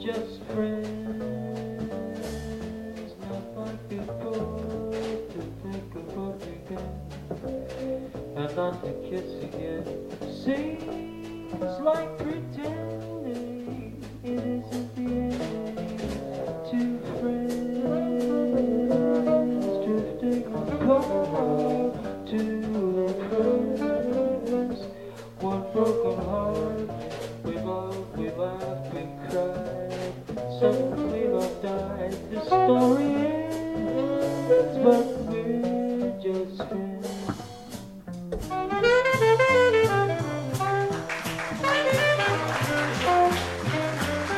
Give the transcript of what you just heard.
just friends, not like before. To think of what we got and not to kiss again seems like pretend.